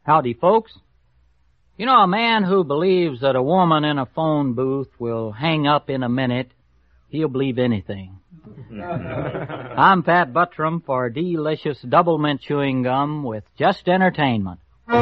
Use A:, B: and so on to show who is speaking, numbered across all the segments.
A: Howdy, folks. You know, a man who believes that a woman in a phone booth will hang up in a minute, he'll believe anything. I'm Pat Buttram for delicious double mint chewing gum with just entertainment.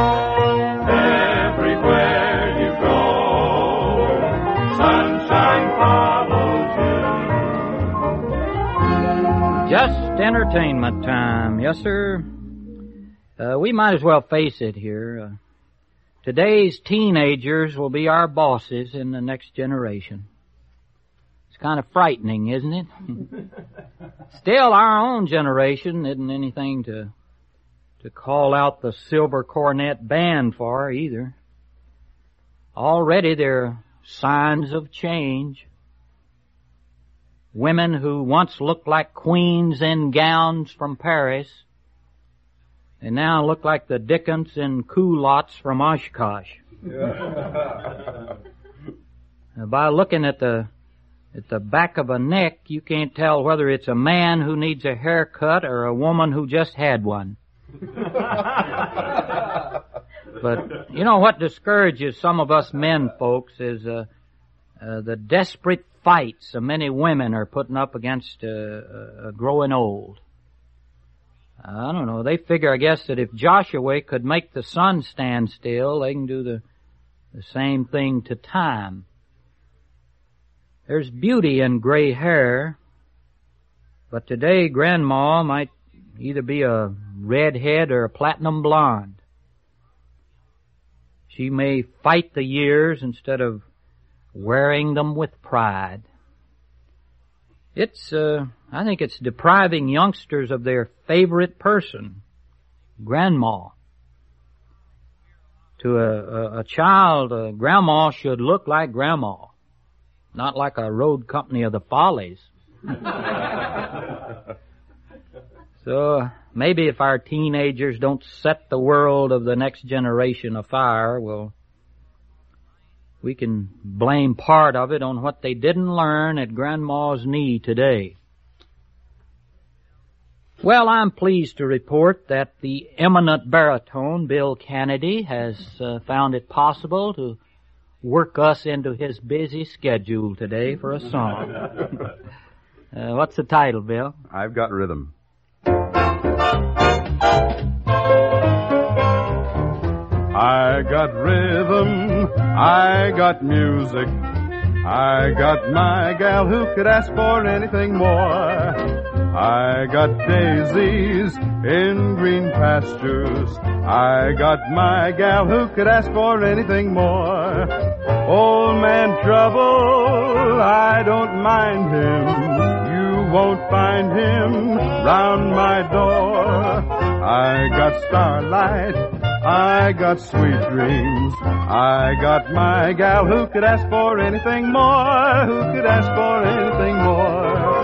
B: Everywhere you go, sunshine follows you.
A: Just entertainment time, yes, sir. We might as well face it here. Today's teenagers will be our bosses in the next generation. It's kind of frightening, isn't it? Still, our own generation isn't anything to call out the silver cornet band for either. Already there are signs of change. Women who once looked like queens in gowns from Paris, they now look like the Dickens in culottes from Oshkosh. By looking at the back of a neck, you can't tell whether it's a man who needs a haircut or a woman who just had one. But you know what discourages some of us men folks is the desperate fights so many women are putting up against growing old. I don't know. They figure, I guess, that if Joshua could make the sun stand still, they can do the same thing to time. There's beauty in gray hair, but today Grandma might either be a redhead or a platinum blonde. She may fight the years instead of wearing them with pride. I think it's depriving youngsters of their favorite person, Grandma. To a child, Grandma should look like Grandma, not like a road company of the Follies. So maybe if our teenagers don't set the world of the next generation afire, we can blame part of it on what they didn't learn at Grandma's knee today. Well, I'm pleased to report that the eminent baritone, Bill Kennedy, has found it possible to work us into his busy schedule today for a song. What's the title, Bill?
C: I've Got Rhythm. I got rhythm, I got music, I got my gal who could ask for anything more. I got daisies in green pastures, I got my gal who could ask for anything more. Old man Trouble, I don't mind him, you won't find him round my door. I got starlight, I got sweet dreams, I got my gal who could ask for anything more, who could ask for anything more.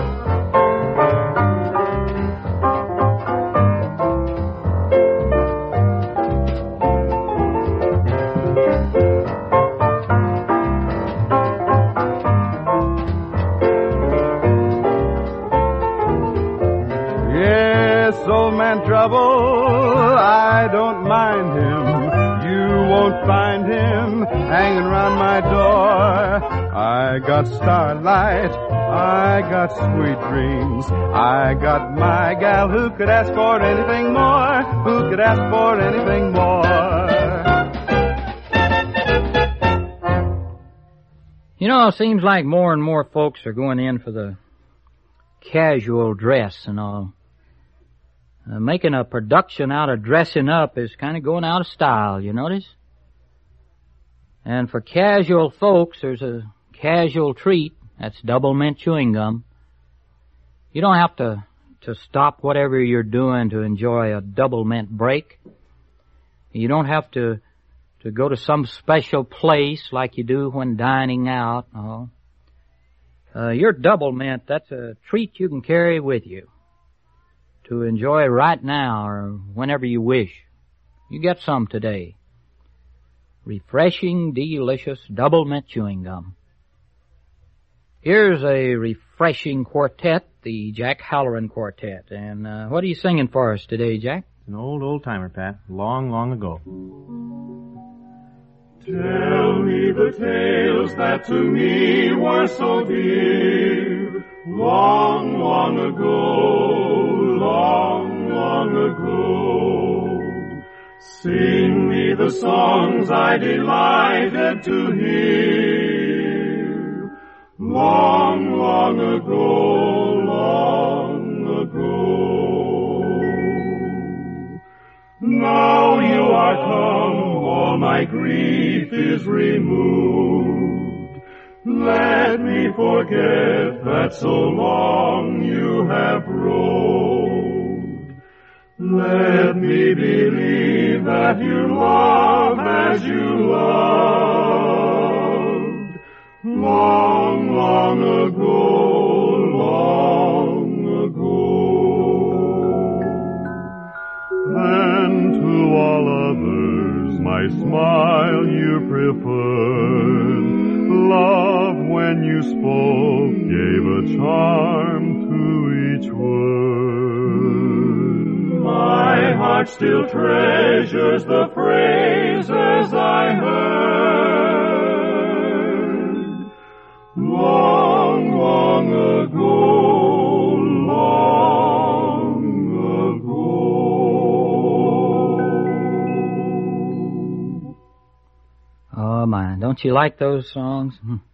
C: Yes, old man Trouble, I don't mind him, you won't find him hanging around my door. I got starlight, I got sweet dreams, I got my gal who could ask for anything more, who could ask for anything more.
A: You know, it seems like more and more folks are going in for the casual dress and all. Making a production out of dressing up is kind of going out of style, you notice? And for casual folks, there's a casual treat. That's double mint chewing gum. You don't have to stop whatever you're doing to enjoy a double mint break. You don't have to go to some special place like you do when dining out. Oh. Your double mint, that's a treat you can carry with you to enjoy right now or whenever you wish. You get some today. Refreshing, delicious double mint chewing gum. Here's a refreshing quartet, the Jack Halloran Quartet. And what are you singing for us today, Jack?
D: It's an old timer, Pat. Long, long ago.
B: Tell me the tales that to me were so dear. Long, long ago, long, long ago. Sing me the songs I delighted to hear. Long, long ago, long ago. Now you are come, all my grief is removed. Let me forget that so long you have roved. Let me believe that you love as you loved. Long, long ago, long ago.
C: Then to all others my smile you preferred. Love when you spoke gave a charm to each word.
B: My heart still treasures the phrases I heard. Long, long ago, long ago.
A: Oh, my. Don't you like those songs?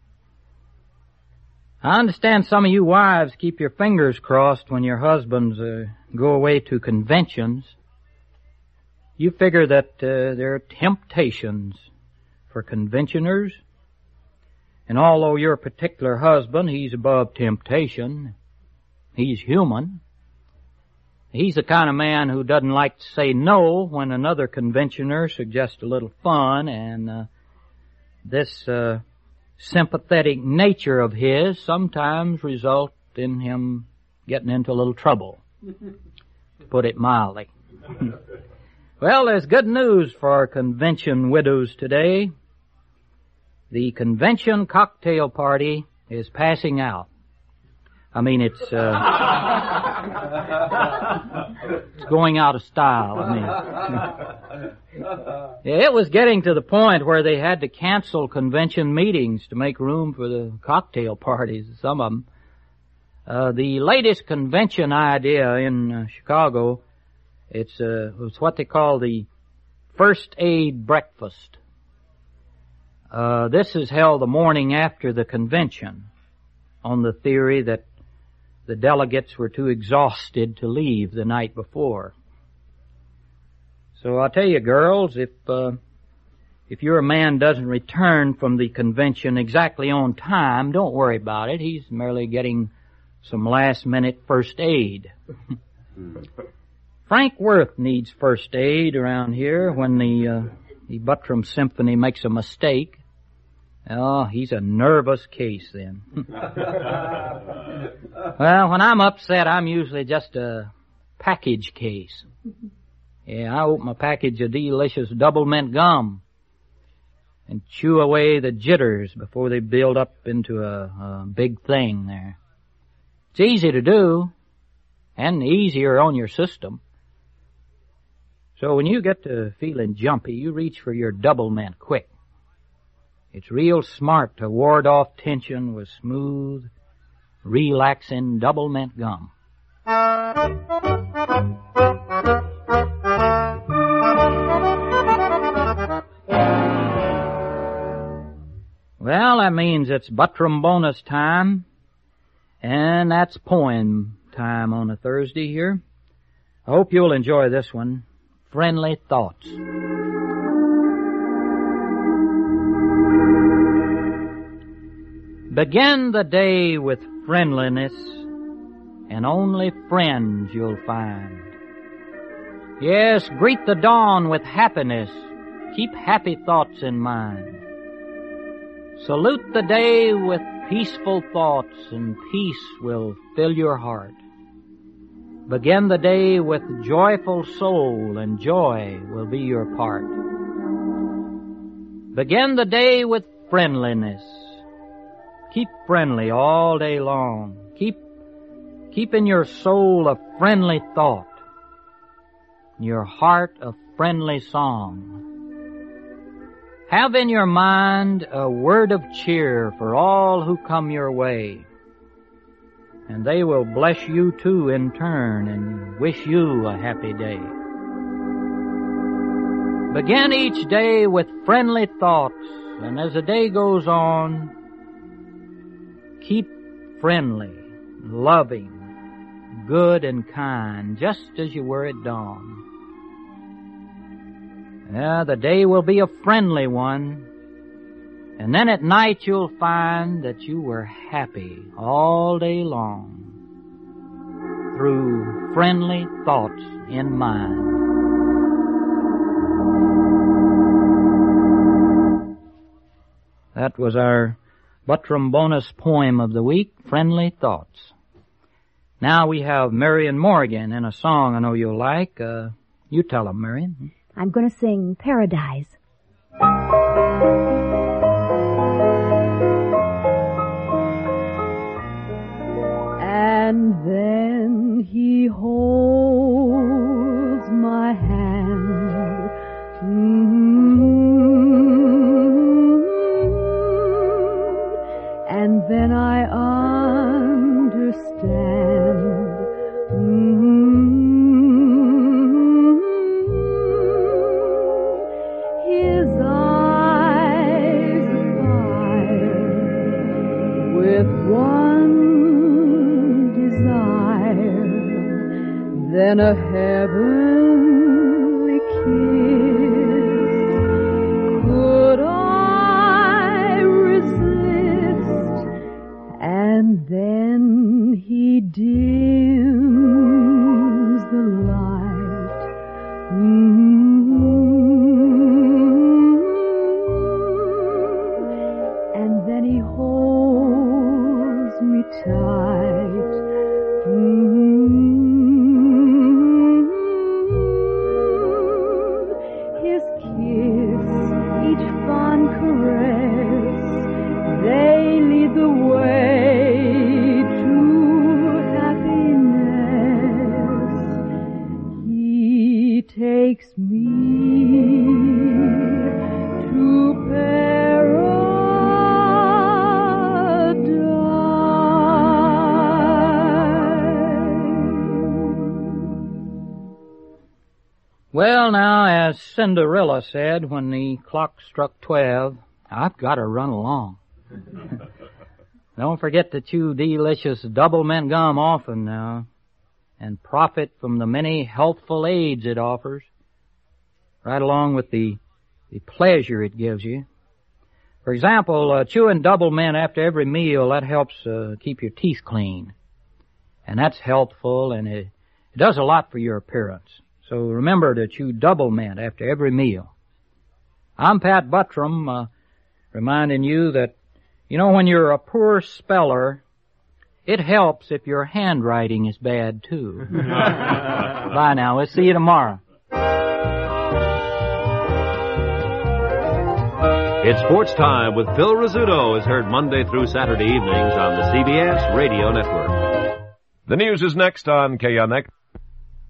A: I understand some of you wives keep your fingers crossed when your husbands go away to conventions. You figure that there are temptations for conventioners. And although your particular husband, he's above temptation, he's human. He's the kind of man who doesn't like to say no when another conventioner suggests a little fun, and this sympathetic nature of his sometimes result in him getting into a little trouble, to put it mildly. Well, there's good news for our convention widows today. The convention cocktail party is passing out. I mean, it's going out of style. I mean, it was getting to the point where they had to cancel convention meetings to make room for the cocktail parties, some of them. The latest convention idea in Chicago, it's what they call the first aid breakfast. This is held the morning after the convention on the theory that the delegates were too exhausted to leave the night before. So I'll tell you, girls, if your man doesn't return from the convention exactly on time, don't worry about it. He's merely getting some last-minute first aid. Frank Worth needs first aid around here when the Buttram Symphony makes a mistake. Oh, he's a nervous case then. Well, when I'm upset, I'm usually just a package case. Yeah, I open a package of delicious double mint gum and chew away the jitters before they build up into a big thing there. It's easy to do and easier on your system. So when you get to feeling jumpy, you reach for your double mint quick. It's real smart to ward off tension with smooth, relaxing double mint gum. Well, that means it's Buttram bonus time, and that's poem time on a Thursday here. I hope you'll enjoy this one, Friendly Thoughts. Begin the day with friendliness, and only friends you'll find. Yes, greet the dawn with happiness. Keep happy thoughts in mind. Salute the day with peaceful thoughts, and peace will fill your heart. Begin the day with joyful soul, and joy will be your part. Begin the day with friendliness. Keep friendly all day long. Keep in your soul a friendly thought. your heart a friendly song. Have in your mind a word of cheer for all who come your way, and they will bless you too in turn and wish you a happy day. Begin each day with friendly thoughts, and as the day goes on, keep friendly, loving, good and kind, just as you were at dawn. The day will be a friendly one, and then at night you'll find that you were happy all day long through friendly thoughts in mind. That was our Buttram bonus poem of the week, Friendly Thoughts. Now we have Marion Morgan in a song I know you'll like. You tell them, Marion.
E: I'm going to sing Paradise. And then he holds my hand. And then I understand. His eyes afire with one desire, then a heavenly kiss. Could I resist? And then he dims the light. And then he holds me tight. His kiss, each fond caress, they lead the way to happiness. He takes me to
A: Well, now, as Cinderella said when the clock struck 12, I've got to run along. Don't forget to chew delicious double mint gum often now, and profit from the many healthful aids it offers, right along with the pleasure it gives you. For example, chewing double mint after every meal, that helps keep your teeth clean. And that's healthful, and it does a lot for your appearance. So remember to chew double mint after every meal. I'm Pat Buttram, reminding you that, when you're a poor speller, it helps if your handwriting is bad, too. Bye now. We'll see you tomorrow.
F: It's Sports Time with Phil Rizzuto is heard Monday through Saturday evenings on the CBS Radio Network.
G: The news is next on KNX.